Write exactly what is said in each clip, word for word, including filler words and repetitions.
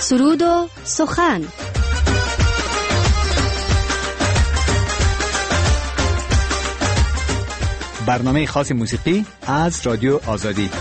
سرود و سخن. برنامه خاص موسیقی از رادیو آزادی.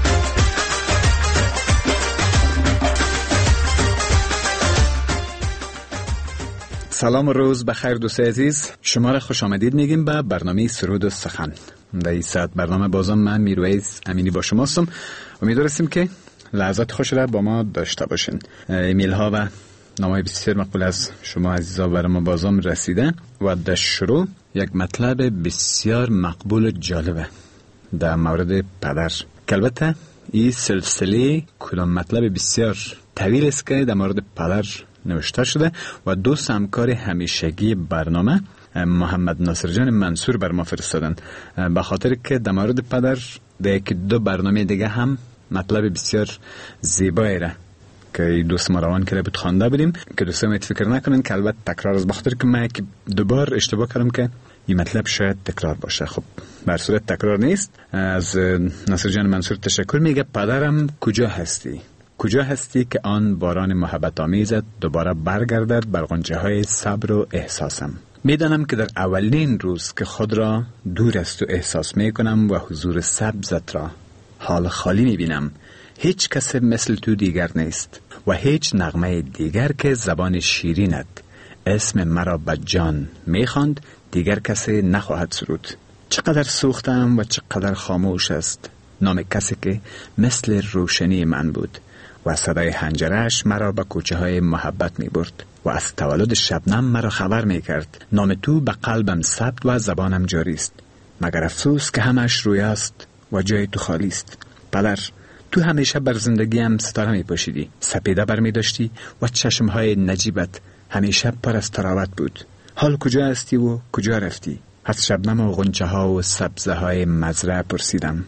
سلام و روز بخیر دوستای عزیز، شما را خوش آمدید میگیم به برنامه سرود و سخن. در این ساعت برنامه بازم من میرویز امینی با شما هستم. امیدوارم که لحظات خوش را با ما داشته باشین. ایمیل ها و نامه‌های بسیار مقبول از شما عزیزا برای ما بازم رسیده و در شروع یک مطلب بسیار مقبول و جالبه در مورد پدر. البته این سلسله کلام مطلب بسیار طویل است که در مورد پدر نوشته شده و دو همکار همیشگی برنامه محمد ناصر جان منصور بر ما فرستادن، به خاطر که در مورد پدر در یک دو برنامه دیگه هم مطلب بسیار زیبایی را که دوست ما روان کرده بود خوانده بودیم که دوستان میت فکر نکنن که البته تکرار از بخاطر که من یک دوبار اشتباه کردم که این مطلب شاید تکرار باشه. خب بر صورت تکرار نیست. از ناصر جان منصور تشکر. میگه پدرم کجا هستی؟ کجا هستی که آن باران محبت آمیزت دوباره برگردد بر غنچه های صبر و احساسم. میدانم که در اولین روز که خود را دور از تو احساس میکنم و حضور سبزت را حال خالی میبینم، هیچ کس مثل تو دیگر نیست و هیچ نغمه دیگر که زبان شیرینت اسم مرا به جان میخواند دیگر کسی نخواهد سرود. چقدر سوختم و چقدر خاموش است نام کسی که مثل روشنی من بود و صدای حنجره‌اش مرا به کوچه های محبت می برد و از تولد شبنم مرا خبر می کرد. نام تو به قلبم ثبت و زبانم جاری است، مگر افسوس که همش روی است و جای تو خالی است. پدر، تو همیشه بر زندگیم ستاره می پوشیدی، سپیده بر می داشتی و چشمهای نجیبت همیشه پر از طراوت بود. حال کجا هستی و کجا رفتی؟ از شبنم و غنچه ها و سبزه های مزرعه پرسیدم.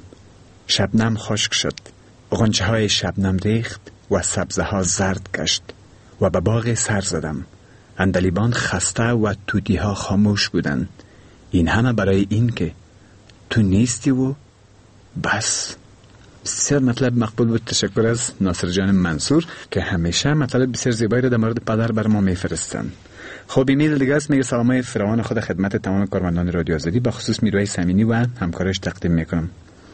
شبنم خشک شد، غنچه های شبنم ریخت و سبزه ها زرد گشت و به باغ سر زدم. عندلیبان خسته و توتی ها خاموش بودند. این همه برای این که تو نیستی و بس. بسیار مطلب مقبول بود. تشکر از ناصر جان منصور که همیشه مطلب بسیار زیبایی را در مورد پدر بر ما میفرستند. خب ایمیل دیگه است. میگه سلامای فراوان خود خدمت تمام کارمندان رادیو آزادی، به خصوص میرویز امینی و همکارش تقدیم میکنم.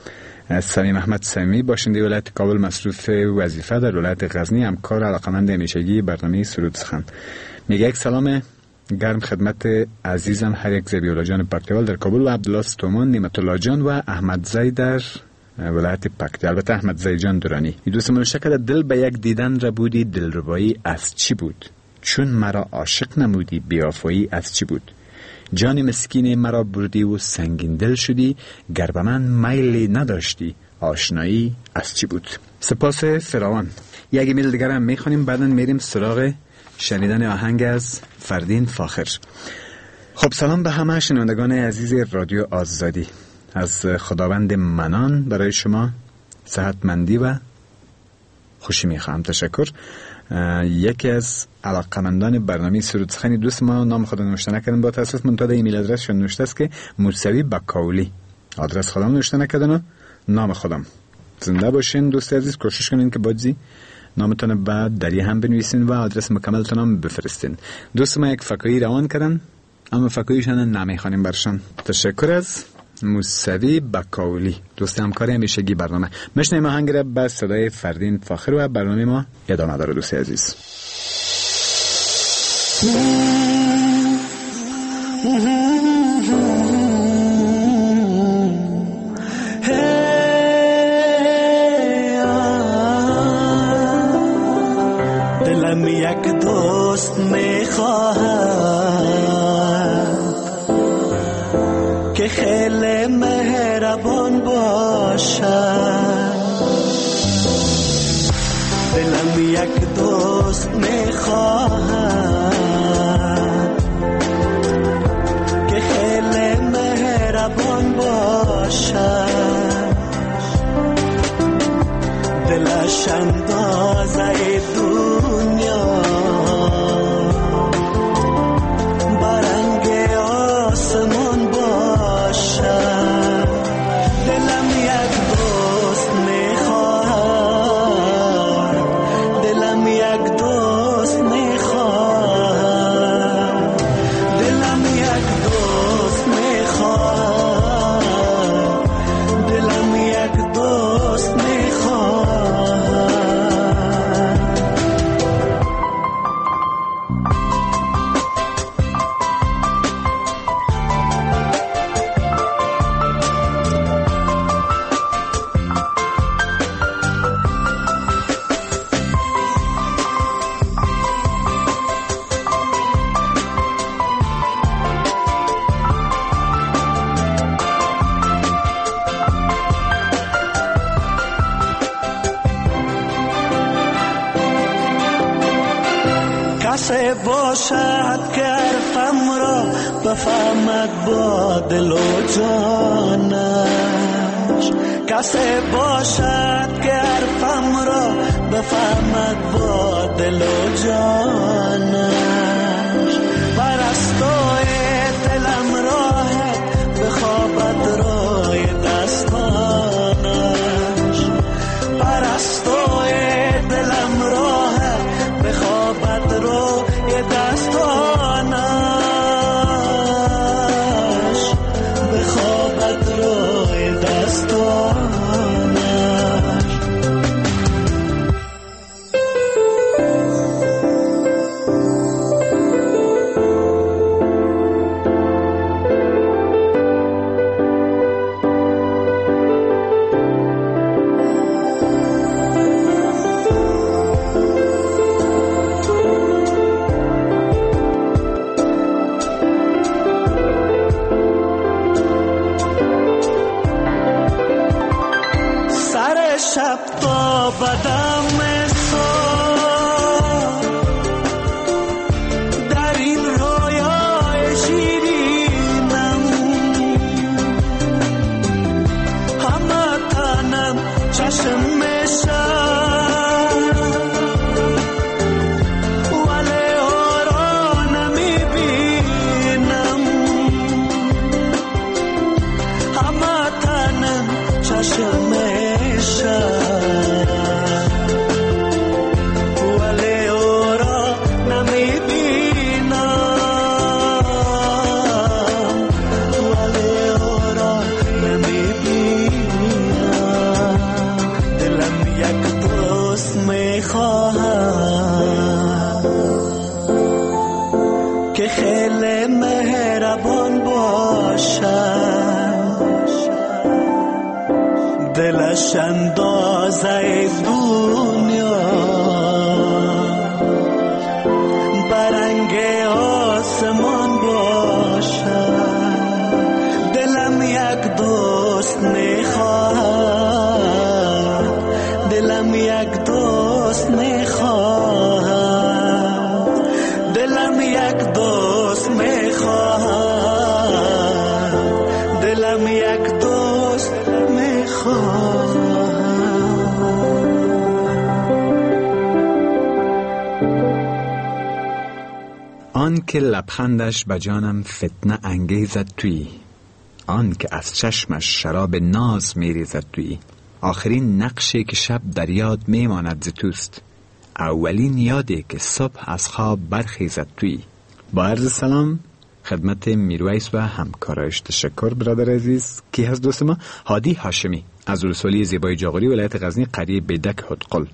سمیم احمد سمی باشنده ولایت کابل مصروف وظیفه در ولایت غزنی، همکار علاقمند همیشگی برنامه سرود سخن. میگه یک سلام گرم خدمت عزیزم هر یک زبیولا جان پکتیوال در کابل و عبدالله ستومان، نعمت الله جان و احمد زی در ولایت پکتی. البته احمد زی جان دورانی. این دوست منوشته کرده دل به یک دیدن را بودی، دلربایی از چی بود؟ چون مرا عاشق نمودی، بیافایی از چی بود؟ جان مسکین مرا بردی و سنگین دل شدی، گر به من میلی نداشتی، آشنایی از چی بود؟ سپاس فراوان. یک ایمیل دیگر هم میخونیم، بعدن میریم سراغ شنیدن آهنگ از فردین فاخر. خب سلام به همه شنوندگان عزیز رادیو آزادی. از خداوند منان برای شما صحتمندی و خوشی میخوام. تشکر. یکی از علاقمندان برنامه سرود سخن دوست ما نام خود نوشته نکردن با تاسف منتها ایمیل ادرسشون نوشته است که موسوی بکاولی. آدرس خودم نوشته نکردن و نام خودم. زنده باشین دوست عزیز. کوشش کنین که بازی نامتون بعد دری هم بنویسین و آدرس مکملتون هم بفرستین. دوست ما یک فکایی روان کردن اما فکاییشان نمیخوانیم برشان. تشکر از موسوی بکاولی، دوست همکار همیشگی برنامه. مشنیم آهنگ را با صدای فردین فاخر و برنامه ما ادامه داره دوست عزیز. دلم یک دوست میخواهد که خیلی مهربان باشد. دلم یک دوست میخواهد که خیلی مهربان باشد. دلش اندازه دنیا برنگ آسمان باشد. دلم یک دوست میخواهد، دلم یک دوست کسی باشد که حرفم را بفهمد با دل و جانش، کسی باشد که حرفم را بفهمد با دل و جانش. پرستوی دلم راه بخوابد روی دستانش، پرستوی دلم راه بخوابد روی دستانش، بخوابد روی دستانش. شب تا بدم صبح در این رویای شیرینم، همه تنم چشم میشم ولی او را نمیبینم، همه تنم چشم میشم ولی او را نمیبینم، ولی او را نمیبینم. دلم یک دوست میخواهم که خیلی مهربان باشد، دلش اندازه دنیا برنگ آسمان باشد. دلم یک دوست میخواهم، دلم یک دوست میخواهم، دلم یک دوست میخواهم، دلم یک دوست آن که لبخندش به جانم فتنه انگیزد تویی، آن که از چشمش شراب ناز میریزد تویی، آخرین نقشی که شب در یاد میماند ز توست، اولین یادی که صبح از خواب برخیزد تویی. با عرض سلام خدمت میرویس و همکارایش. تشکر برادر عزیز. کی هست دوست ما؟ هادی هاشمی از ولسوالی زیبای جاغوری ولایت غزنی قریه بدک هدقل،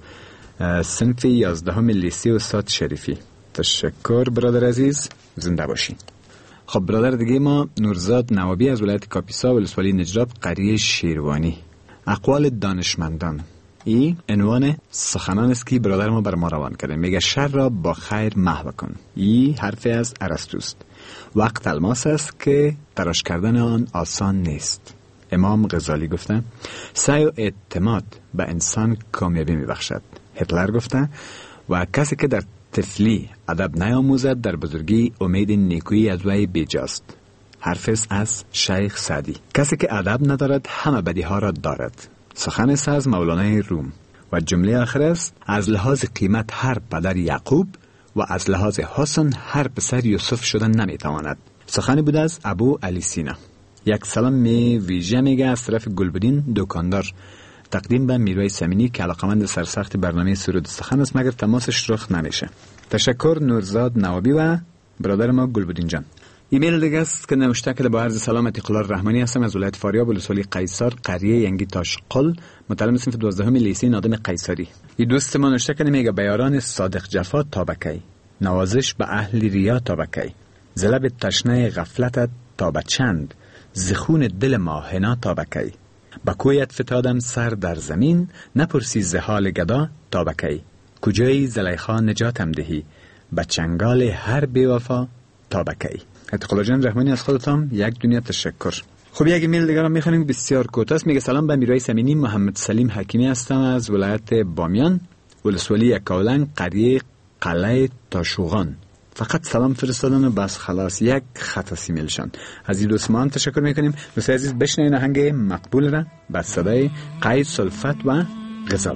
صنف یازدهم لیسه استاد شریفی. تشکر برادر عزیز، زنده باشین. خب برادر دیگه ما نورزاد نوابی از ولایت کاپیسا ولسوالی نجراب قریه شیروانی. اقوال دانشمندان، ای عنوان سخنان است که برادر ما بر ما روان کرده. میگه شر را با خیر محو کن. ای حرفی از ارسطوست. وقت الماس است که تراش کردن آن آسان نیست. امام غزالی گفته سعی و اعتماد به انسان کامیابی میبخشد. هتلر گفته و کسی که در طفلی ادب نیاموزد در بزرگی امید نیکویی از وی بیجاست. حرف از شیخ سعدی. کسی که ادب ندارد همه بدیها را دارد. سخن است از مولانای روم. و جمله آخر است از لحاظ قیمت هر پدر یعقوب و از لحاظ حسن هر پسر یوسف شدن نمیتواند. سخنی بود از ابو علی سینا. یک سلام می ویژه میگه از طرف گلبدین دکاندار تقدیم به میرویس امینی که علاقمند سرسخت برنامه سرود سخن است مگر تماسش رخ نمیشه. تشکر نورزاد نوابی و برادر ما گلبدین جان. ایمیل دیگه است که نوشته که با عرض سلام اتقلال رحمانی هستم از ولایت فاریاب ولسوالی قیصر قریه ینگی تاشقل متعلم صنف دوازدهم لیسه نادم قیصری. این دوست ما نوشته که میگه بیاران صادق جفا تا بکی، نوازش به اهل ریا تا بکی، زلب تشنه غفلتت تا بچند، زخون دل ماهنا تا بکی، با کویت فتادم سر در زمین، نپرسی زحال گدا تا بکی، کجای زلیخا نجاتم دهی، با چنگال هر بیوفا تا بکی. اتقلا جان رحمانی از خودتان یک دنیا تشکر. خب یک ایمیل دیگر هم میخوانیم بسیار کوتاه. میگه سلام به میرویس امینی، محمد سلیم حکیمی هستم از ولایت بامیان ولسوالی یکاولنگ قریه قلعه تاشوغان. فقط سلام فرستادن و بس خلاص، یک خط از ایمیلشان. از این دوست ما هم تشکر میکنیم. دوست عزیز بشنوین آهنگ مقبول را با صدای قید سلفت و غزال.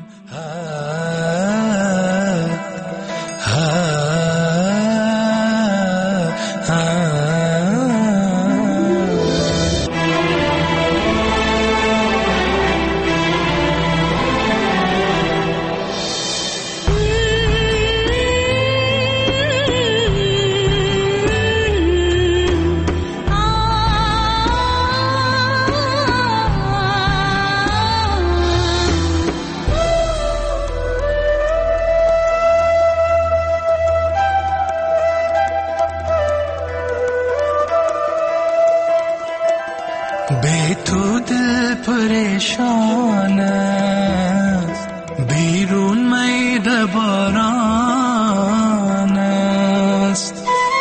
बे तू दिल परेशान بیرون میده باران است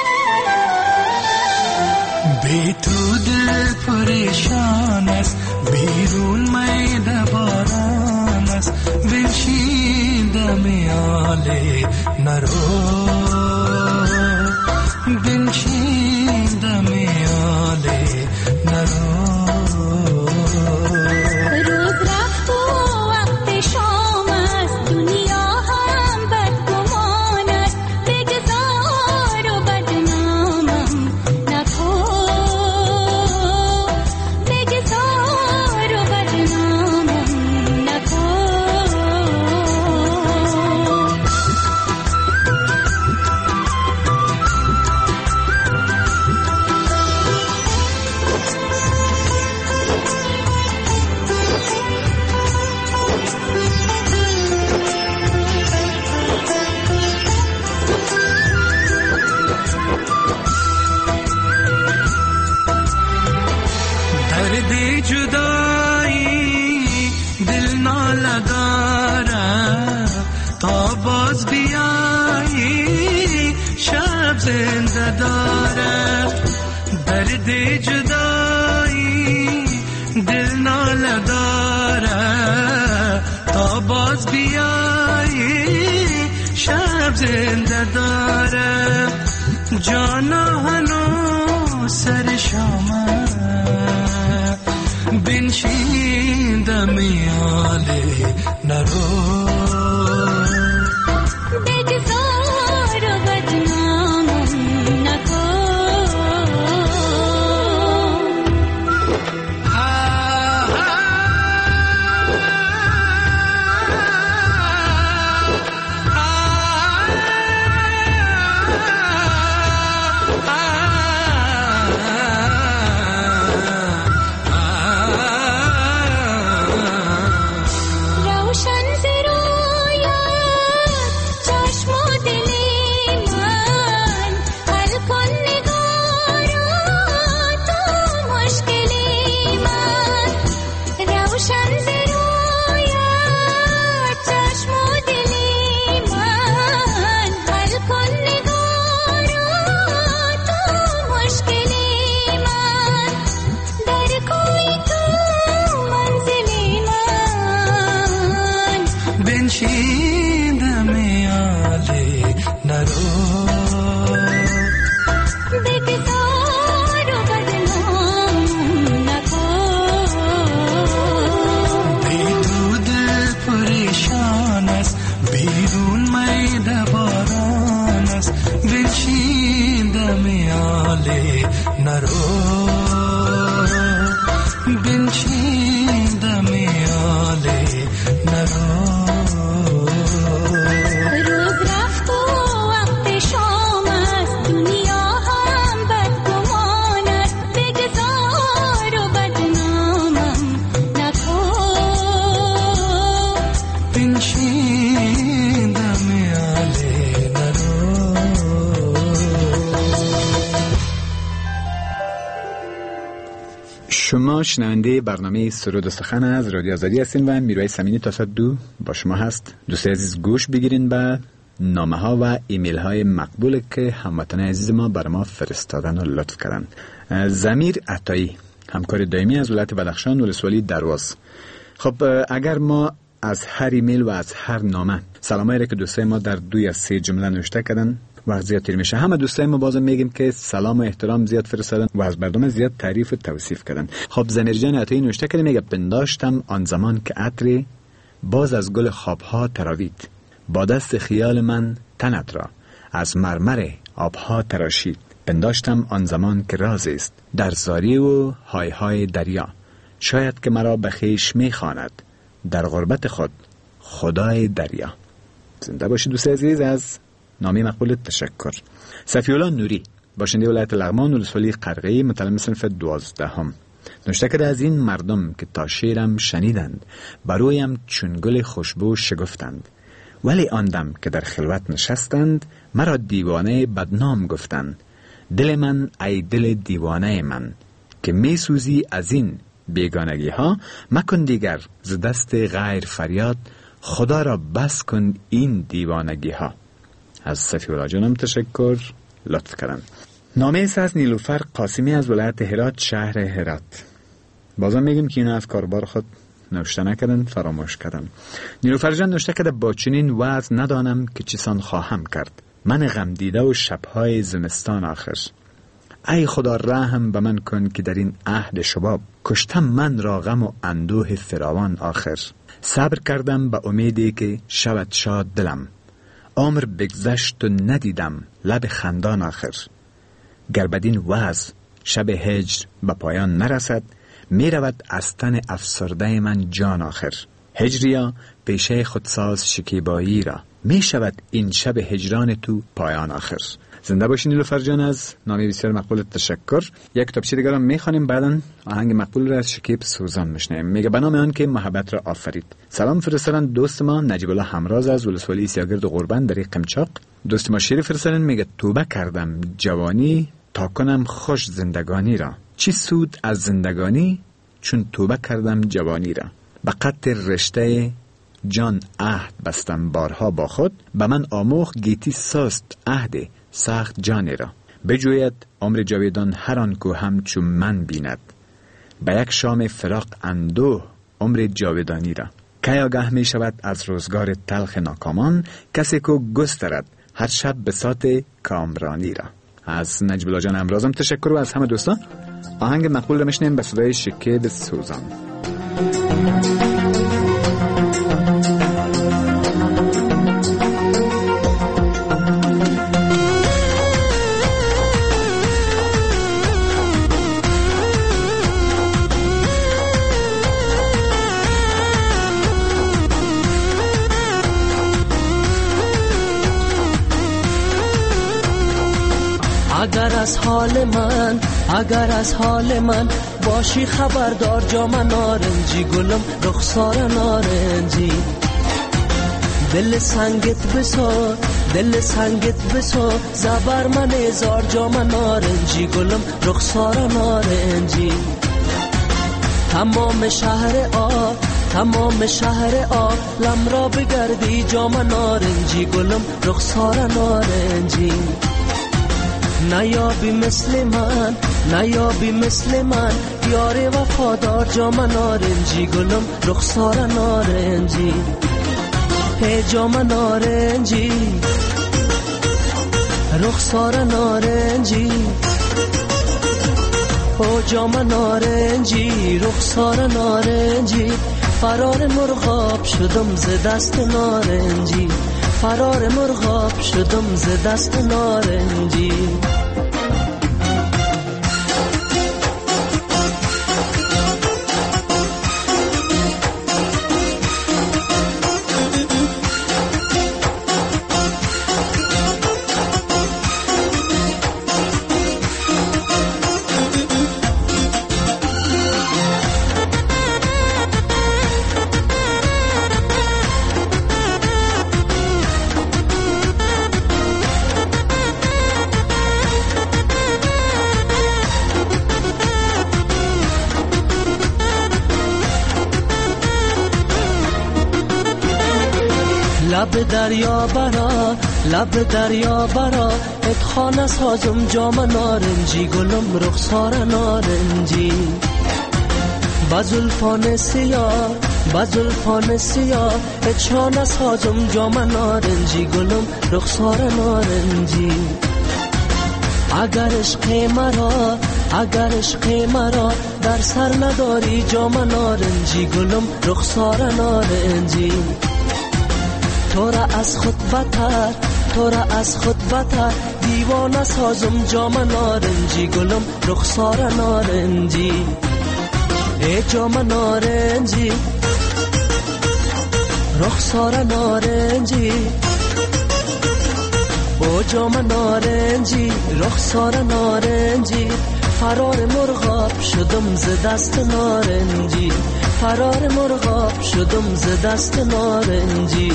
بی تو دل پریشان است بیرون میده باران است بنشینده میاله نرو بنشینده میاله نرو जुदाई दिल ना लगा रहा तो बाज भी आई शब जिंदादारा दर्द जुदाई दिल ना लगा रहा तो बाज भी आई शब जिंदादारा जाना हनो सर शामा बिनशींदा मियाले नरो बेगज़ार बदनाम न को شما شنونده برنامه سرود و سخن از رادیو آزادی هستین و میرویس امینی تصدو با شما هست. دوست عزیز گوش بگیرین به نامه ها و ایمیل های مقبول که هموطن عزیز ما بر ما فرستادن و لطف کردن. ضمیر عطایی، همکار دائمی از ولایت بدخشان ولسوالی درواز. خب اگر ما از هر ایمیل و از هر نامه سلامایی را که دوستای ما در دوی از سه جمله نوشته کردن وقت زیاد تیر میشه. همه دوستای ما بازم میگیم که سلام و احترام زیاد فرستادن و از برنامه زیاد تعریف و توصیف کردن. خب زمیر جان عطایی نوشته کرده، میگه پنداشتم آن زمان که عطری باز از گل خوابها تراوید، با دست خیال من تنت را از مرمر آبها تراشید. پنداشتم آن زمان که راز است در زاری و های های دریا، شاید که مرا به خویش میخواند در غربت خود خدای دریا. زنده باشید دوست عزیز. از نامی مقبول تشکر. صفی‌الله نوری، باشنده ولایت لغمان، ولسوالی قرقی، متعلم صنف دوازدهم، نوشته کرده از این مردم که تا شعرم شنیدند برویم چون گل خوشبو شگفتند، ولی آن دم که در خلوت نشستند مرا دیوانه بدنام گفتند. دل من ای دل دیوانه من که می سوزی از این بیگانگی ها، مکن دیگر ز دست غیر فریاد، خدا را بس کن این دیوانگی ها. از صفی‌الله جانم تشکر، لطف کردن. نامه ایست از نیلوفر قاسمی از ولایت هرات، شهر هرات. بازم میگیم که اینا از کاربار خود نوشته نکردن، فراموش کردن. نیلوفر جان نوشته کرده با چنین وضع ندانم که چیسان خواهم کرد، من غم دیده و شبهای زمستان آخر. ای خدا رحم به من کن که در این عهد شباب کشتم من را غم و اندوه فراوان آخر. صبر کردم به امیدی که شود شاد دلم، عمر بگذشت و ندیدم لب خندان آخر. گر بدین وضع شب هجر به پایان نرسد، می رود از تن افسرده من جان آخر. هجریا پیشه خودساز شکیبایی را، می شود این شب هجران تو پایان آخر. زنده باشین نیلوفر جان. از نامی بسیار مقبول تشکر. یک کتابچه دیگر هم میخوانیم، بعداً آهنگ مقبول را از شکیب سوزان میشنیم. میگه به نام آن که محبت را آفرید. سلام فرستادن دوست ما نجیب الله همراز از ولسوالی سیاگرد قربان در قمچاق. دوست ما شیر فرستادن، میگه توبه کردم جوانی تا کنم خوش زندگانی را، چی سود از زندگانی چون توبه کردم جوانی را. به قطع رشته جان عهد بستم بارها با خود، به من آموخت گیتی ساست عهد سخت جانی را. بجوید عمر جاویدان هر آن کو همچون من بیند، به یک شام فراق اندوه عمر جاویدانی را. که آگه می شود از روزگار تلخ ناکامان، کسی کو گسترد هر شب بساط کامرانی را. از نجیب الله جان امرازم تشکر و از همه دوستان آهنگ مقبول را میشنیم به صدای شکیب سوزان. اگر از حال من اگر از حال من باشی خبردار، جام نارنجی گلم رخسار نارنجی. دل سنگت بسار دل سنگت بسار، زبر من ازار جام نارنجی گلم رخسار نارنجی. تمام شهر آ تمام شهر آ لم را بگردی، جام نارنجی گلم رخسار نارنجی. نیابی مثل من نیابی مثل من یار وفادار، جام نارنجی گلم رخسار نارنجی. هی جام نارنجی رخسار نارنجی، او جام نارنجی رخسار نارنجی. فرار مرغاب شدم ز دست نارنجی، فرار مرغاب شدم ز دست نارنجی. لب دریا برا لب دریا برا، اتخانه سازم جام نارنجی گلم رخسار نارنجی. با زلفان سیاه با زلفان سیاه چانه سازم جام نارنجی گلم رخسار نارنجی اگر عشق مرا اگر عشق مرا در سر نداری جام نارنجی گلم رخسار نارنجی تو را از خود بتر تو را از خود بتر دیوانه سازم جام نارنجی گلم رخسار نارنجی ای جام نارنجی رخسار نارنجی او جام نارنجی رخسار نارنجی فرار مرغاب شدم ز دست نارنجی فرار مرغاب شدم ز دست نارنجی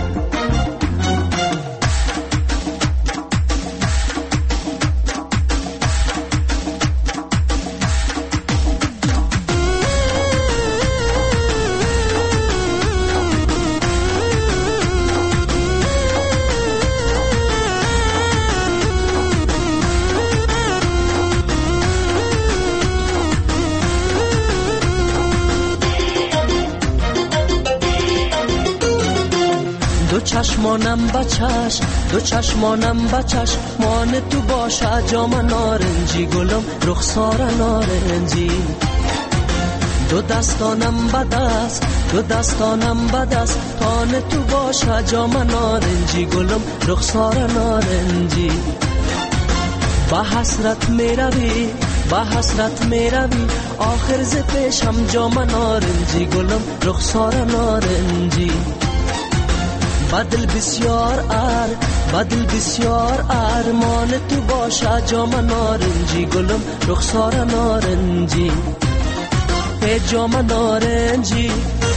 دو چشمانم بچش دو چشمانم بچش مان تو باشه جام نارنجی گلم رخسار نارنجی دو دستانم بدست دو دستانم بدست تان تو باشه جام نارنجی گلم رخسار نارنجی با حسرت میروی با حسرت میروی آخر ز پیشم جام نارنجی گلم رخسار نارنجی بدل بسیار ار بدل بسیار ارمان تو باشه جام نارنجی گلم رخسار نارنجی ای جام نارنجی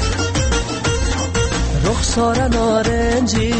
رخسار نارنجی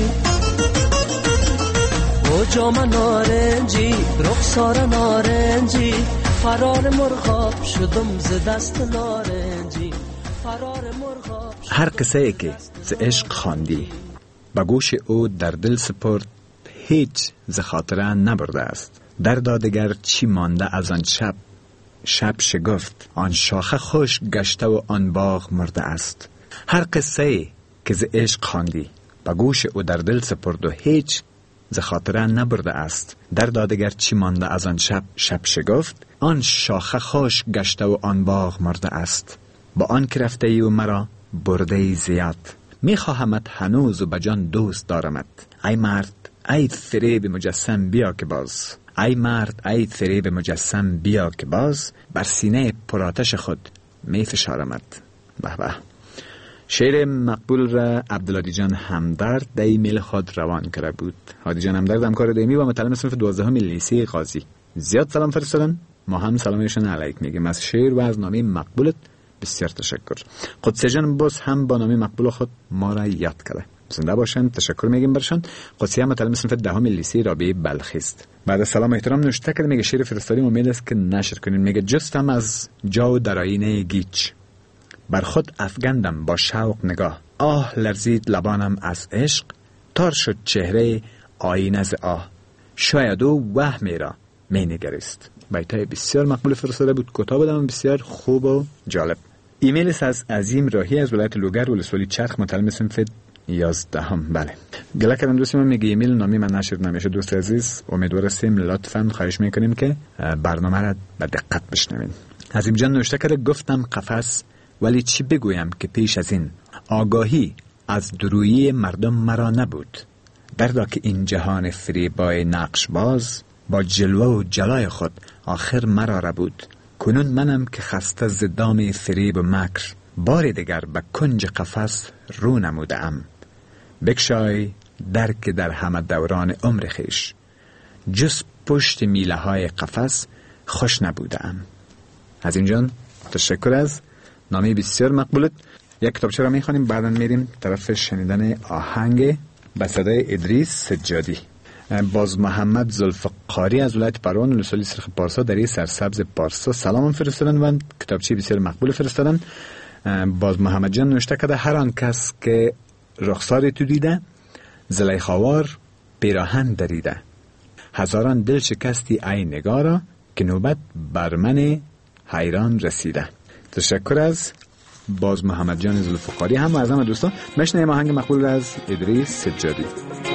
او جام نارنجی رخسار نارنجی فرار مرغاب شدم ز دست نارنجی فرار مرغاب هر قصه ای که ز عشق خواندی با گوش او در دل سپرد هیچ ز خاطره نبرده است. در دادگر چی مانده از آن شب شب شگفت آن شاخه خوش گشته و آن باغ مرده است. هر قصه که ز عشق خواندی با گوش او در دل سپرد و هیچ ز خاطره نبرده است. در دادگر چی مانده از آن شب شب شگفت آن شاخه خوش گشته و آن باغ مرده است. با آن که رفته ای و مرا برده ای زیاد می خواهمت هنوز و بجان دوست دارمت. ای مرد ای فریب مجسم بیا که باز ای مرد ای فریب مجسم بیا که باز بر سینه پرآتش خود می فشارمت. به به. شعر مقبول را عبدالهادی جان همدرد در ایمیل خود روان کرده بود. هادی جان همدرد همکار دائمی و متعلم صنف دوازدهم لیسه قاضی زیاد سلام فرستادن. ما هم سلامشون علیک میگیم. از شعر و از نامه مقبولت بسیار تشکر. قدسی جان باز هم با نام مقبول خود ما را یاد کرده. زنده باشن. تشکر میگیم برشان. قدسی هم متعلم صنف دهم لیسه رابعه بلخی است. بعد از سلام و احترام نوشته کرده میگه شعر فرستادیم امید است که نشر کنین. میگه جستم از جا و در آینه گیچ بر خود افگندم با شوق نگاه آه لرزید لبانم از عشق تار شد چهره آینه ز آه شاید او وهمی را می نگریست. بیتای بسیار مقبول فرستاده بود. کتاب دام بسیار خوب و جالب. ایمیل است از عظیم راهی از ولایت لوگر ولسوالی چرخ متعلم صنف یازدهم. بله گله کردم دوستی من میگه ایمیل نامی من نشر نمیشه. دوست عزیز امیدوار هستیم لطفاً خواهش میکنیم که برنامه را به دقت بشنوین. عظیم جان نوشته کرده گفتم قفس ولی چی بگویم که پیش از این آگاهی از درویی مردم مرا نبود. دردا که این جهان فریبای نقش باز با جلوه و جلای خود آخر مرا را بود. کنون منم که خسته ز دام فریب و مکر بار دیگر به کنج قفس رو نمودم. بکشای در که در همه دوران عمر خیش جز پشت میله های قفس خوش نبودم. از اینجان تشکر از نامه بسیار مقبولت. یک کتابچه را میخوانیم بعدا میریم طرف شنیدن آهنگ به صدای ادریس سجادی. باز محمد ذوالفقاری از ولایت پروان ولسوالی سرخ پارسا در سرسبز پارسا سلام فرستادن و کتابچه بسیار مقبول فرستادن. باز محمد جان نوشته کرده هر آن کس که رخسار تو دیده زلیخاوار پیراهن دریده هزاران دل شکستی ای نگارا که نوبت بر من حیران رسیده. تشکر از باز محمد جان ذوالفقاری هم و از همه دوستان مشنویم آهنگ مقبول از ادریس سجادی.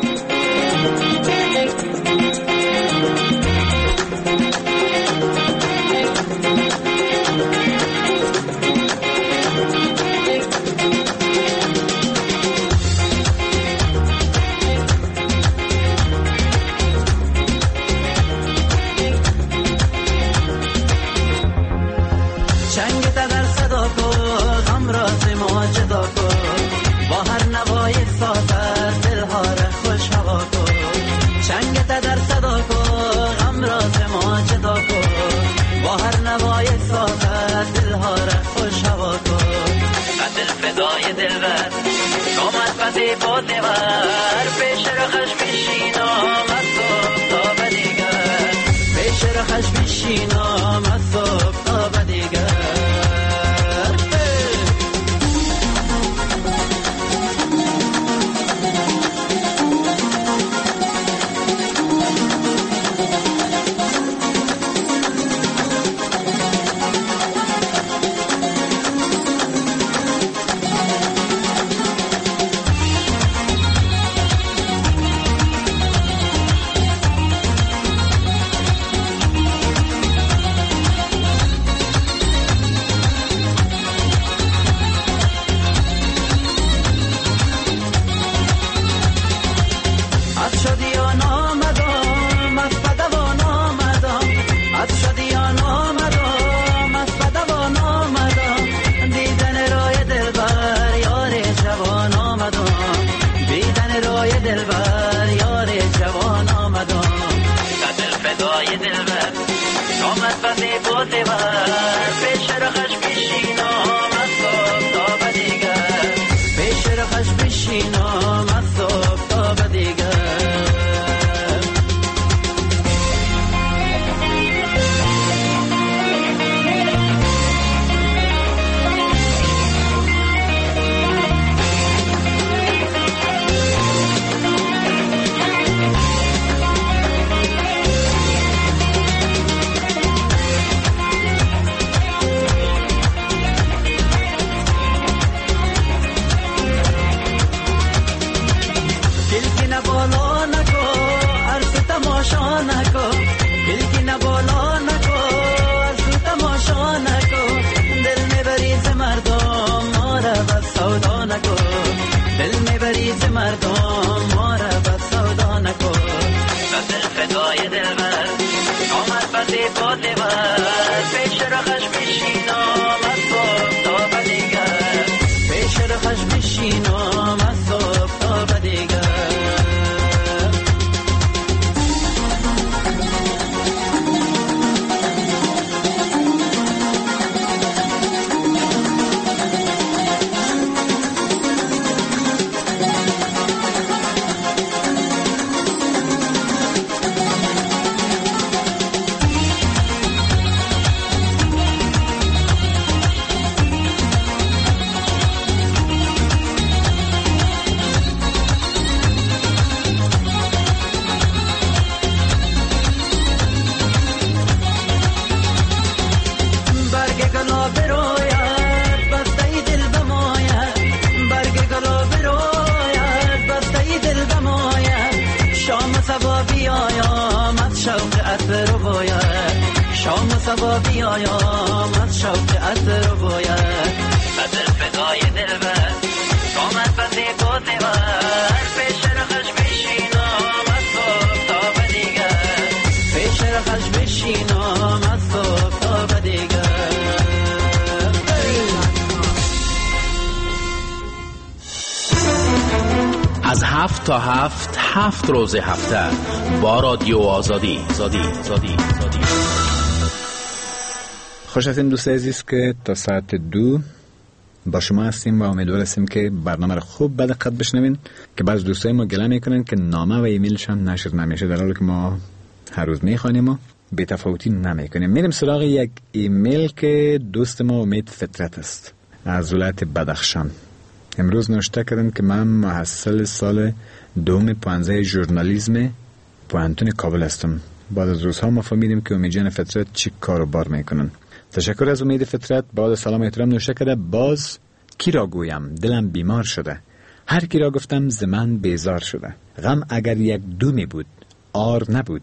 از هفت تا هفت هفت روز هفته با رادیو آزادی زادی زادی زادی. خوش هستین دوست عزیز که تا ساعت دو با شما هستیم و امیدوار هستیم که برنامه رو خوب به دقت بشنوین. که بعض دوستای ما گله میکنن که نامه و ایمیلشان نشر نمیشه، در حالی که ما هر روز میخوانیم و بی تفاوتی نمیکنیم. میریم سراغ یک ایمیل که دوست ما امید فطرت است از ولایت بدخشان. امروز نوشته کردن که من محصل سال دوم پانزده ژورنالیسم پوهنتون کابل هستم. بعد از روزها ما فهمیدیم که امید جان فطرت چی کار و بار میکنن. تشکر از امید فطرت. بعد سلام احترام نوشته کرده باز کی را گویم دلم بیمار شده، هر کی را گفتم ز من بیزار شده. غم اگر یک دومی بود آر نبود،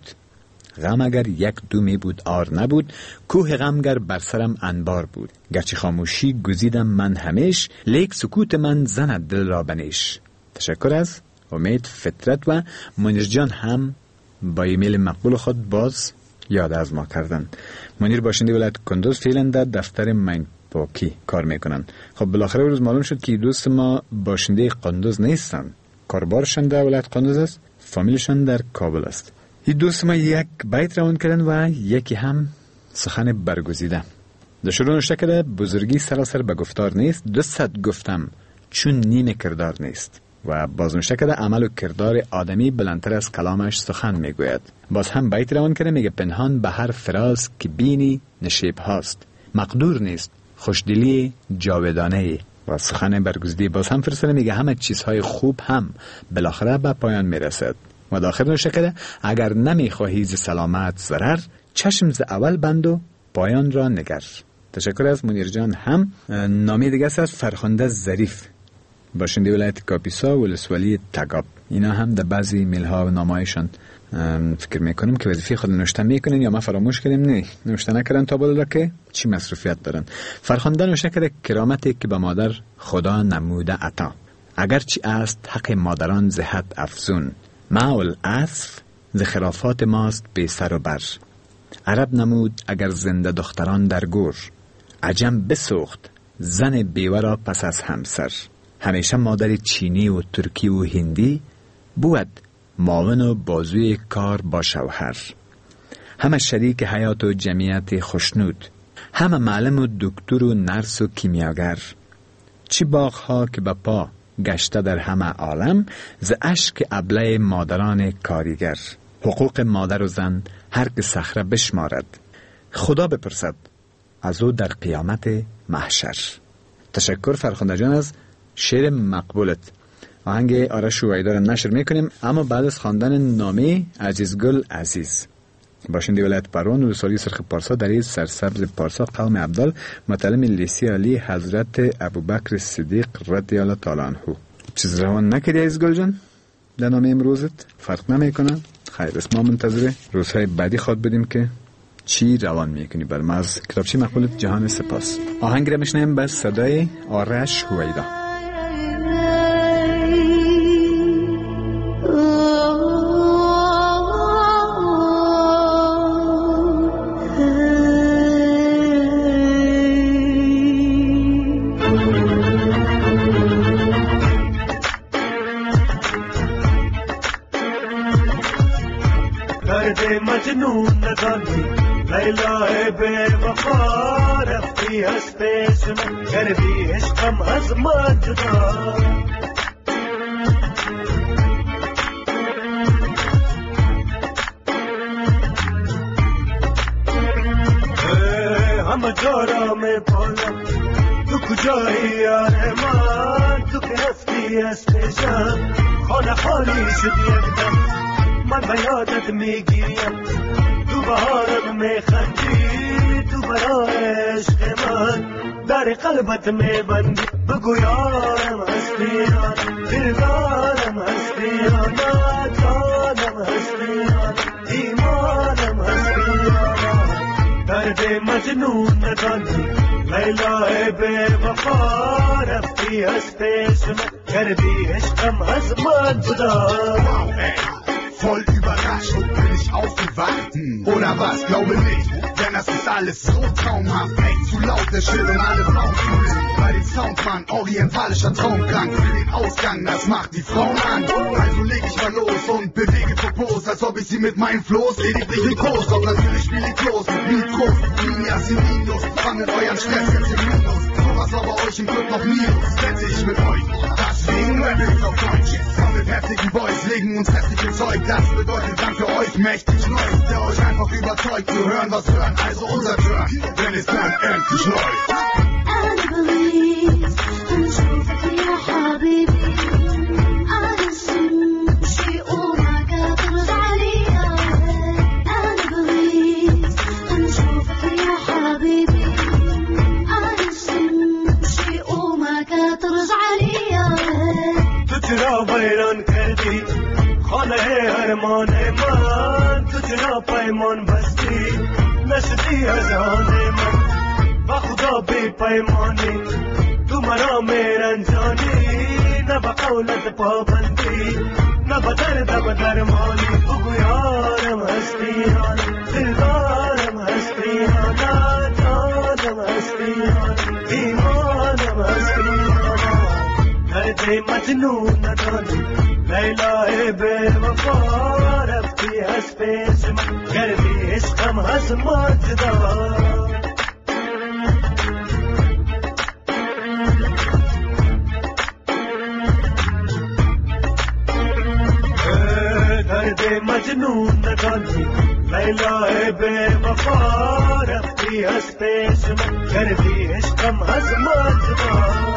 غم اگر یک دومی بود آر نبود، کوه غم گر بر سرم انبار بود. گرچه خاموشی گزیدم من همیش، لیک سکوت من زند دل را بنیش. تشکر از امید فطرت و منیر جان هم با ایمیل مقبول خود باز یاد از ما کردن. منیر باشنده ولایت کندوز فعلا در دفتر مین پاکی کار میکنن. خب بالاخره روز معلوم شد که دوست ما باشنده قندوز نیستن، کاربارشان در ولایت قندوز است، فامیلشان در کابل است. این دوست ما یک بیت روان کردن و یکی هم سخن برگزیده. در شروع نوشته کرده بزرگی سراسر به گفتار نیست، دو صد گفتم چون نیم کردار نیست. و باز نوشته کرده عمل و کردار آدمی بلندتر از کلامش سخن میگوید. باز هم بیت روان کرده میگه پنهان به هر فراز که بینی نشیب هاست، مقدور نیست خوشدلی جاودانه. و سخن برگزیده باز هم فرستاده میگه همه چیزهای خوب هم بالاخره به پایان میرسد. و داخل نوشته کرده اگر نمیخواهی ز سلامت ضرر، چشم ز اول بند و پایان را نگر. تشکر از منیر جان. هم نامی دیگه است از فرخنده ظریف باشنده ولایت کاپیسا ولسوالی تگاب. اینا هم در بعضی ایمیل ها و نامه‌هایشان فکر میکنم که وظیفه خود نوشته میکنن یا ما فراموش کردیم. نه نوشته نکردن تا بالا که چی مصروفیت دارن. فرخنده نوشته کرده کرامتی که به مادر خدا نموده عطا، اگرچه است حق مادران ز حد افزون. معول اسف ز خرافات ماست بی سر و بر، عرب نمود اگر زنده دختران در گور. عجم بسوخت زن بیوه را پس از همسر، همیشه مادر چینی و ترکی و هندی بود معاون و بازوی کار با شوهر. همه شریک حیات و جمعیت خوشنود، همه معلم و دکتر و نرس و کیمیاگر. چی باغها که به پا گشته در همه عالم، ز اشک ابله مادران کاریگر. حقوق مادر و زن هر که صخره بشمارد، خدا بپرسد از او در قیامت محشر. تشکر فرخنده جان از شعر مقبولت. آهنگ آرش شویدا را نشر میکنیم، اما بعد از خواندن نامه عزیزگل عزیز باشنده ولایت پروان و ولسوالی سرخ پارسا در این سرسبز پارسا قوم عبدال متعلم لیسی علی حضرت ابوبکر صدیق رضی الله تعالی عنه. چیز روان نکردی عزیزگل جان در نامه امروزت؟ فرق نمیکنه. خیر اسما منتظر روزهای بعدی خواد بدیم که چی روان میکنی بر ما. از کتابچه مقبولت جهان سپاس. آهنگ را میشنیم به صدای آرش شویدا. مجنون ندانی لیلا بے وفا رفتی از پیش من، کردی عشقم از من جدا. همه جارا می پالم تو کجایی یار من، تو که رفتی از پیشم خانه خالی شد یکدم. من به یادت میگیم تو بهارم میخندی، تو برای عشق من در قلبت میبندی. بگو یارم هستی یا دلدارم هستی یا ناتانم هستی یا ایمانم هستی یا درد مجنون ندانی لیلا بے وفا رفتی از پیش من، کردی عشقم از من جدا. Voll überrascht bin ich aufgewacht, oder was? Glaube nicht, denn das ist alles so traumhaft. Echt zu laut, der Schild und alle Frauen fühlen. Bei den Soundmann, orientalischer Traumklang. Für den Ausgang, das macht die Frauen an. Also leg ich mal los und bewege Popos, als ob ich sie mit meinen Floß lediglich in Kurs. Doch natürlich spiel ich los mit Mikros, Linias in Minus. Fangen euren Stress jetzt im Minus. Sowas war bei euch im Club noch nie, das wette ich mit euch. Deswegen rappe ich auf Deutsch. Komm mit heftigen Boys, legen uns heftige Zeug. Das bedeutet dann für euch mächtig Neues, der euch einfach überzeugt zu hören, was hören, also unser Turn, wenn es dann endlich läuft. أنا بغيت نشوفك يا حبيبي، أنا شي وما قادر عليا. أنا بغيت نشوفك يا حبيبي، چرا پیمان بستی نشدی از آن من با خدا بی پیمانی تو مرا میرنجانی نه با قولت پابندی نه با درد با درمانی بگو یارم هستیان دلدارم هستیان جانم هستیان ایمانم هستیان درد مجنون ندانی لیلای بے وفا رفتی از پیش من کردی عشقم از ما جدا درد مجنون ندانی لیلای بے وفا رفتی از پیش من کردی عشقم از ما جدا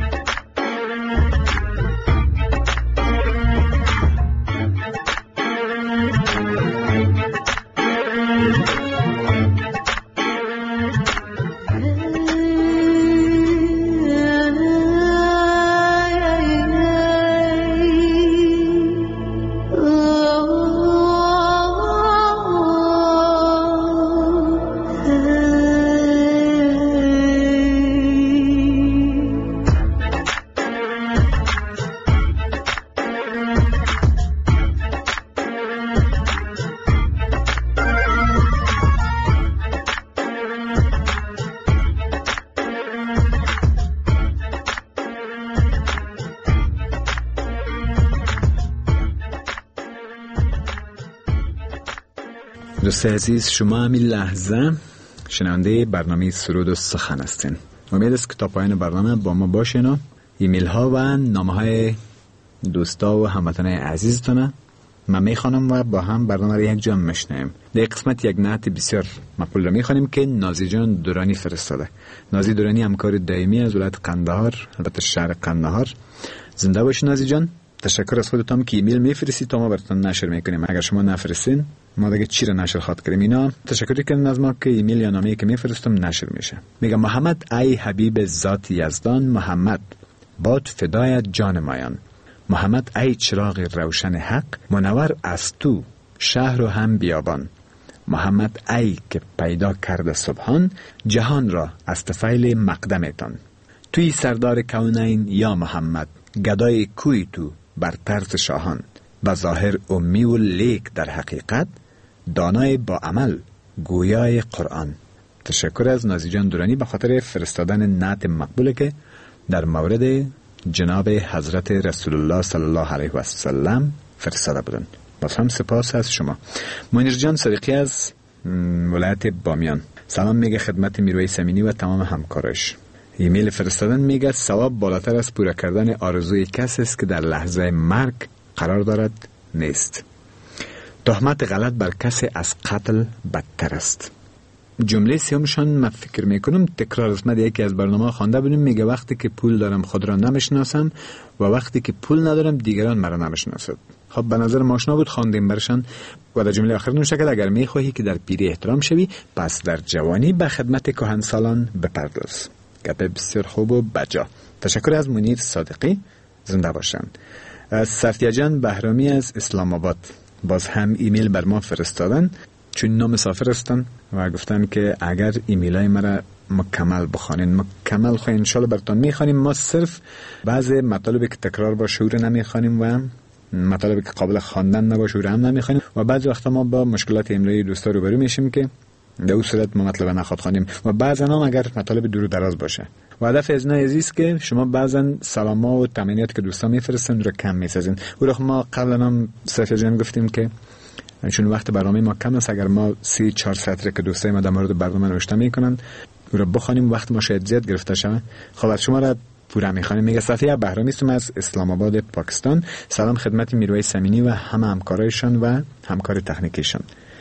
دوست عزیز، شما همین لحظه شنونده برنامه سرود و سخن هستین. امید است که تا پایان برنامه با ما باشین و ایمیل ها و نامه های دوستا و هموطنان عزیزتونه من میخوانم و با هم برنامه را یک جا میشنیم. در قسمت یک نعت بسیار مقبول را میخوانیم که نازی جان دورانی فرستاده. نازی دورانی همکار دائمی از ولایت قندهار، البته شهر قندهار. زنده باشی نازی جان. تشکر از خودتون که ایمیل میفرستید تا ما براتون نشر میکنیم. اگر شما نفرستین ما دیگه چی را نشر خواد کنیم. اینا تشکری کردن از ما که ایمیل یا نامه‌ای که میفرستم نشر میشه. میگم محمد ای حبیب ذات یزدان، محمد باد فدایت جان مایان. محمد ای چراغ روشن حق، منور از تو شهر و هم بیابان. محمد ای که پیدا کرده سبحان، جهان را از طفیل مقدمتان. توی سردار کونین یا محمد، گدای کوی تو بر طرز شاهان. و ظاهر امی و لیک در حقیقت، دانای با عمل گویای قرآن. تشکر از نازی جان دورانی به خاطر فرستادن نعت مقبوله که در مورد جناب حضرت رسول الله صلی الله علیه و سلم فرستاده بودن. باز هم سپاس از شما. منیر جان صدیقی از ولایت بامیان سلام میگه خدمت میرویس امینی و تمام همکارش. ایمیل فرستادن میگه ثواب بالاتر از پورا کردن آرزوی کسی است که در لحظه مرگ قرار دارد نیست. تهمت غلط بر کسی از قتل بدتر است. جمله سیومشان من فکر میکنم تکرار اسمت یکی از برنامه خوانده بودیم. میگه وقتی که پول دارم خود را نمیشناسم و وقتی که پول ندارم دیگران مرا نمیشناسند. خب به نظر ماشنا بود خواندیم برشان و در جمله آخر نوشته که اگر میخواهی که در پیری احترام شوی پس در جوانی به خدمت کهنسالان بپرداز. گپ بسیار خوب و بجا. تشکر از منیر صادقی. زنده باشند. از صفیه جان بهرامی از اسلام آباد باز هم ایمیل بر ما فرستادن چون نام مسافر هستن و گفتن که اگر ایمیل های مرا مکمل بخوانین مکمل خواهی انشالله براتون میخوانیم. ما صرف بعض مطالبی که تکرار باشه رو نمیخوانیم و مطالبی که قابل خواندن نباشه رو هم نمیخوانیم و بعضی وقتا ما با مشکلات املایی دوستا روبرو میشیم که در اون صورت ما مطلب نخواد خوانیم و بعضا هم اگر مطالب دور و دراز باشه. و هدف از نه عزیز که شما بعضا سلاما و تمنیات که دوستان میفرستن رو کم میسازین. او رو ما قبلا هم صفحه جان گفتیم که چون وقت برنامه ما کم است اگر ما سی چهار سطر که دوستای ما در مورد برنامه نوشته میکنن او رو بخوانیم وقت ما شاید زیاد گرفته شود. خب از شما را پورا میخوانیم. میگه صفیه بهرامی است از اسلام آباد پاکستان. سلام خدمت میرویس امینی و همه همکارایشان و همکار تکنیکیشان.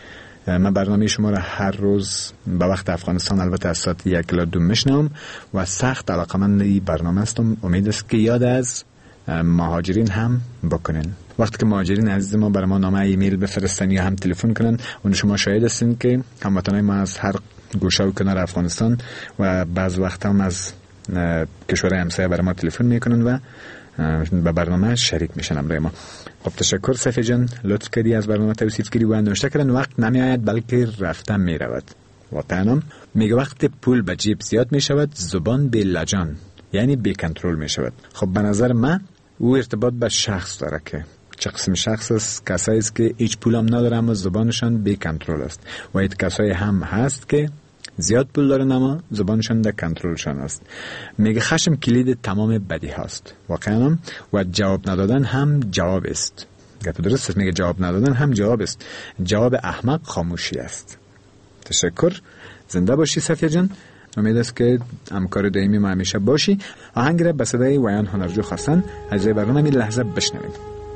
من برنامه شما را هر روز به وقت افغانستان البته از ساعت یک الی دو میشنوم و سخت علاقمند این برنامه هستم. امید است که یاد از مهاجرین هم بکنین. وقتی که مهاجرین عزیز ما برای ما نامه ایمیل بفرستن یا هم تلفن کنن اون شما شاهد هستین که هموطنای ما از هر گوشه و کنار افغانستان و بعض وقت هم از کشورهای همسایه برای ما تلفن میکنن و به برنامه شریک میشن امروز ما. خب تشکر صفی جان، لطف کردی از برنامه توصیف کردی و نوشته کردن وقت نمیآید بلکه رفتن میرود. واقعا میگه وقت پول به جیب زیاد میشود زبان به لجان، یعنی بی کنترل میشود. خب به نظر من او ارتباط به شخص داره که چه قسم شخص است؟ کسایی است که هیچ پول هم نداره اما زبانشان بی کنترل است و هیچ کسایی هم هست که زیاد پول دارن اما زبانشان در کنترلشان است. میگه خشم کلید تمام بدی هست واقعا و جواب ندادن هم جواب است. گپ درست است، میگه جواب ندادن هم جواب است. جواب احمق خاموشی است. تشکر، زنده باشی صفیه جان. امید است که همکار دائمی ما همیشه باشی. آهنگ را به صدای ویان هنرجو خواستن از برنامه می لحظه بشنویم.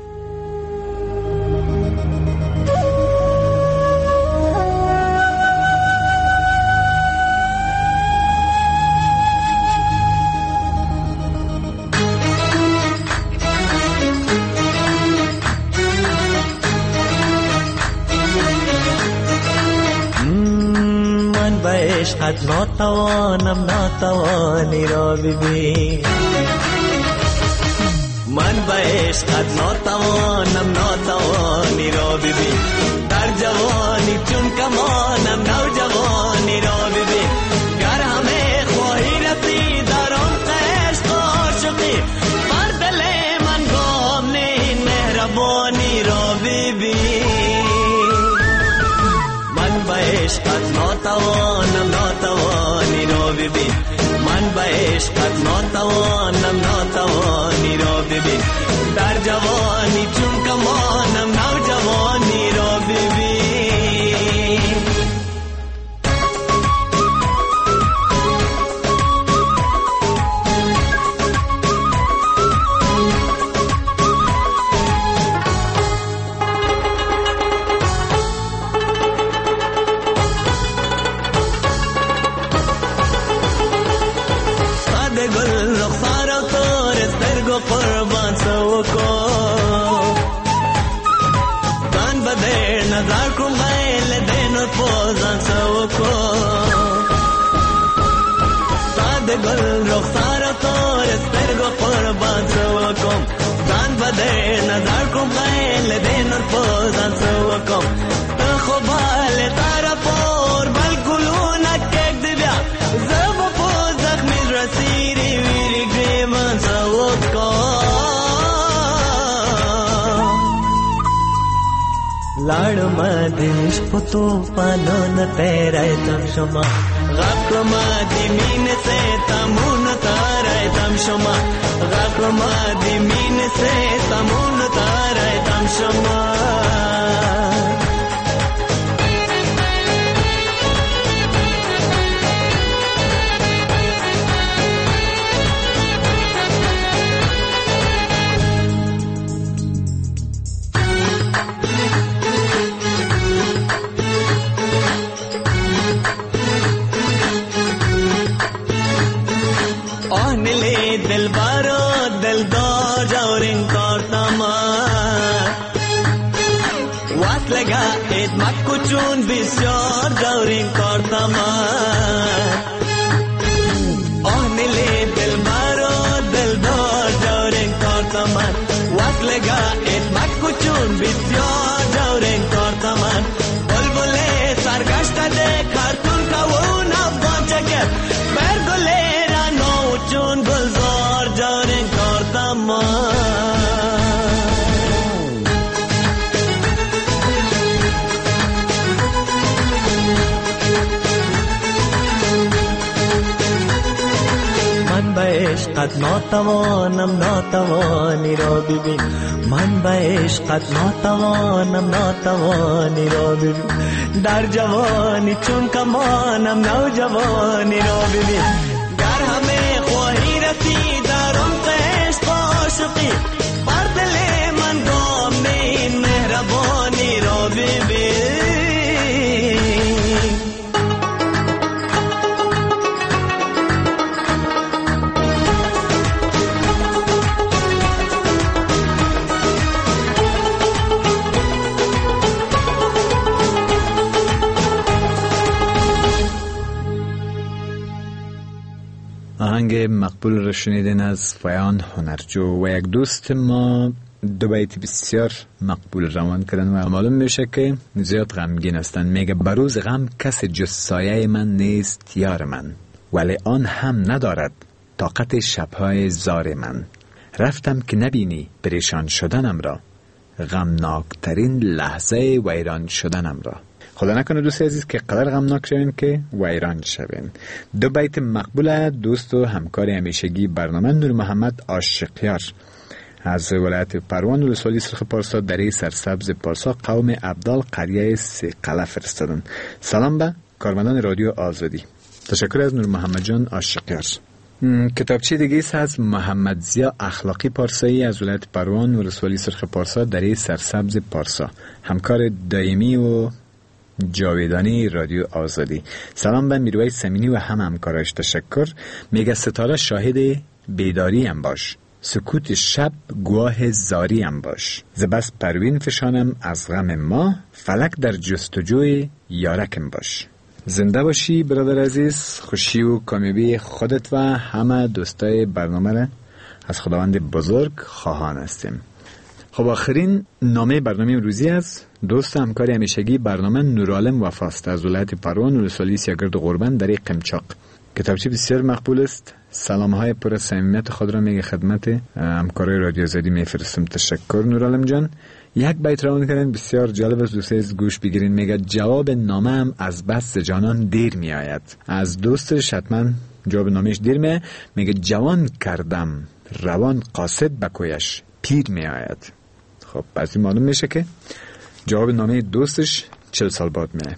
عشقت ناتوانم ناتوانی را ببین، من به عشقت ناتوانم ناتوانی را ببین، در جوانی چون کمانم نوجوانی را ببین، گر همه خواهی رسی در عمق عشق و عاشقی، بر دل من گام نه این مهربانی را ببین، من به عشقت ناتوانم ناتوانی را ببین، من به عشقت ناتوانم ناتوانی را ببین، در جوانی چون کمانم نوجوانی را ببین. قربان سوکو دان بدر نظر کم غیل دین و پوزان سوکو ساده گل رخسار تور استرگو قربان سوکو دان بدر نظر کم غیل دین و پوزان سوکو خوبال طرفور بل گلونک کک دبیا زب پوزخ میز رسیری ویری گریمان سوکو लाड़ मदिश पुतु पालन तेरे तम शमा गप मदि मीन से तमुन तारे तम शमा गप मदि मीन से तमुन तारे तम शमा दिल बारो दिल दो जौरिंग करतमा वास लगा इत मक्कुचून बिस्योर जौरिंग करतमा ओह नीले दिल बारो दिल दो जौरिंग करतमा वास लगा इत मक्कुचून बिस्योर जौरिंग करतमा बुलबुले सरगश्ता दे खारतून का वो नफगन चके परगुले रानो चून गुलजार जौरिंग करतमा عشقت ناتوانم ناتوانی را ببین من به عشقت ناتوانم ناتوانی را ببین در جوانی چون کمانم نوجوانی را ببین گر همه خواهی رسی در عمق عشق و عاشقی بر دل من گام نه این مهربانی را ببین آهنگ آهنگ مقبول را شنیدین از فیان هنرجو و یک دوست ما دو بیت بسیار مقبول روان کردن و معلوم میشه که زیاد غمگین هستن. میگه بروز غم کس جز سایه من نیست یار من، ولی آن هم ندارد طاقت شبهای زار من. رفتم که نبینی پریشان شدنم را، غمناکترین لحظه ویران شدنم را. خدا نکنه دوست عزیز که قدر غمناک شوین که ویران شوین. دو بیت مقبول دوست و همکار همیشگی برنامه نور محمد عاشقیار از ولایت پروان ولسوالی سرخ پارسا دره سرسبز پارسا قوم عبدال قریه سیقله فرستادن. سلام به کارمندان رادیو آزادی. تشکر از نور محمد جان عاشقیار. کتابچه دیگه است از محمد زیا اخلاقی پارسایی از ولایت پروان ولسوالی سرخ پارسا دره سرسبز پارسا، همکار دائمی و جاویدانی رادیو آزادی. سلام به میرویس سمینی و هم همکاراش تشکر. میگه ستاره شاهد بیداری هم باش، سکوت شب گواه زاری هم باش. زبست پروین فشانم از غم ما، فلک در جستجوی یارکم باش. زنده باشی برادر عزیز. خوشی و کامیابی خودت و همه دوستای برنامه را از خداوند بزرگ خواهان هستیم. خب آخرین نامه برنامه امروزی از دوست همکار همیشگی برنامه نورعالم وفاست از ولایت پروان ولسوالی سیاگرد قربان در قمچاق. کتابچه بسیار مقبول است. سلام های پر صمیمیت خود را میگه خدمت همکارای رادیو آزادی میفرستم. تشکر نورعالم جان. یک بیت روان کردن بسیار جالب است، دوست عزیز گوش بگیرین. میگه جواب نامه هم از بس جانان دیر می آید. از دوستش حتما جواب نامش دیر می. میگه جوان کردم روان قاصد بکویش پیر می آید. خب بعضی معلوم میشه که جواب نامه دوستش چل سال بعد میه.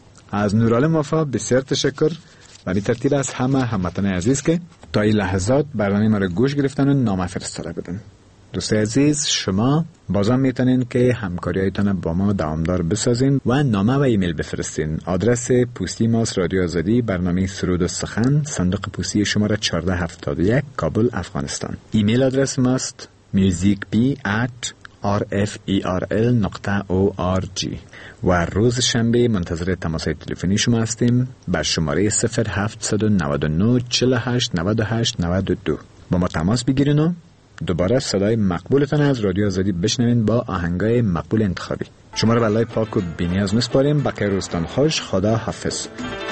از نورعالم وفا بسیار تشکر. برای ترتیب از همه هموطنان عزیز که تا این لحظات برنامه ما را گوش گرفتن و نامه فرستاده بدن. دوست عزیز شما بازم میتونین که همکاری هایتان با ما دوامدار بسازین و نامه و ایمیل بفرستین. آدرس پستی ماست رادیو آزادی، برنامه سرود و سخن، صندوق پستی شماره چهارده هفتاد و یک، کابل افغانستان. ایمیل آدرس ماست musicb at آر اف ای آر ال نقطه او آر جی و روز شنبه منتظر تماس‌های تلفنی شما هستیم بر شماره صفر هفت نه نه چهل و هشت نود و هشت نود و دو. با ما تماس بگیرین و دوباره صدای مقبولتان از رادیو آزادی بشنوین با آهنگای مقبول انتخابی. شما رو به الله پاک و بی‌نیاز میسپاریم. بقیه روزتان خوش. خدا حافظ.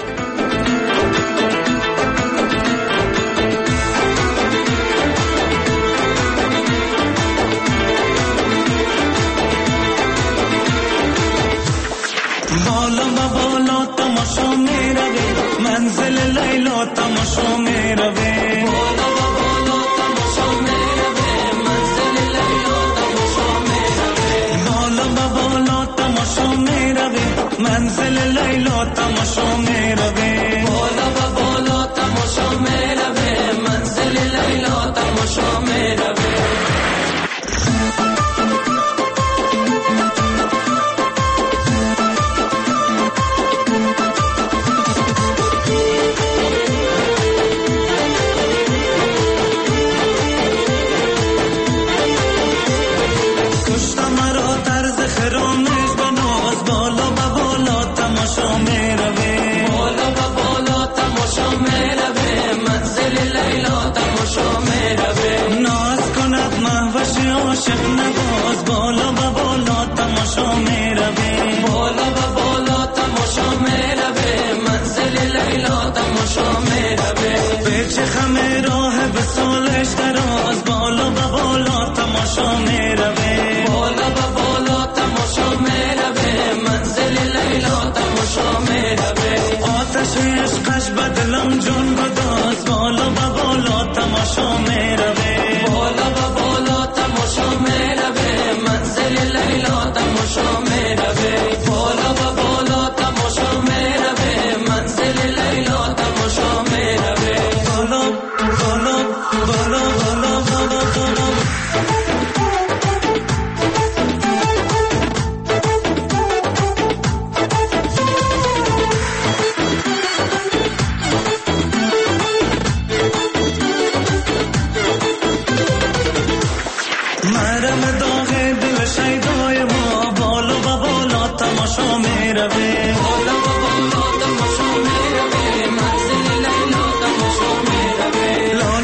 بالا و بالا تماشا می روی، منزل لیلا تماشا می روی. بالا و بالا تماشا می روی، منزل لیلا تماشا می روی. بالا و بالا تماشا می روی، منزل لیلا تماشا می روی. بالا و بالا تماشا می روی، منزل لیلا تماشا می روی. عاشق نواز بالا و بالا تماشا می روی. بالا و بالا تماشا می روی، منزل لیلا تماشا می روی. پیچ خم راه به سالش دراز بالا و بالا تماشا می روی. بالا و بالا تماشا می روی، منزل لیلا تماشا می روی. آتش عشقش بدلم جون بداز بالا و بالا تماشا می روی. بالا و بالا تماشا می روی، منزل لیلا تماشا می روی. بالا و بالا تماشا می روی، منزل لیلا تماشا می روی. بالا بالا بالا بالا بالا بالا مرم داغ دل شیدای ما بالا و بالا تماشا می روی. بالا و بالا تماشا می روی، منزل لیلا تماشا می روی.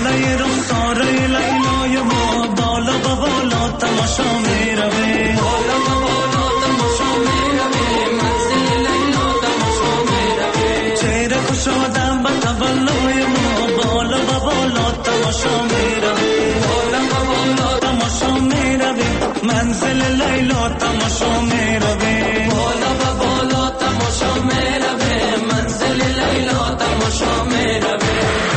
تماشا میروه بالا و بالا تماشا میروه منزل لیلا تماشا میروه بالا و بالا تماشا میروه منزل لیلا تماشا میروه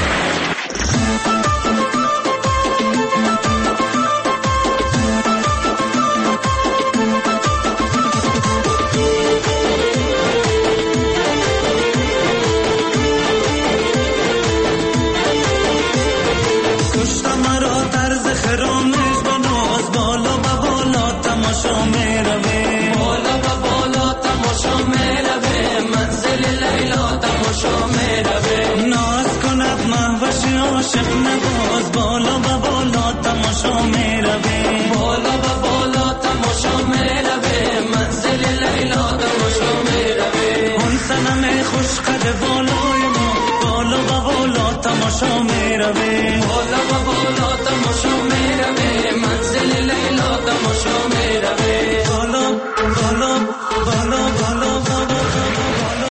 عاشق نواز بالا و بالا تماشا میروه بالا و بالا تماشا میروه منزل لیلا تماشا میروه اون صنم خوش قد بالای ما بالا و بالا تماشا میروه بالا و بالا تماشا میروه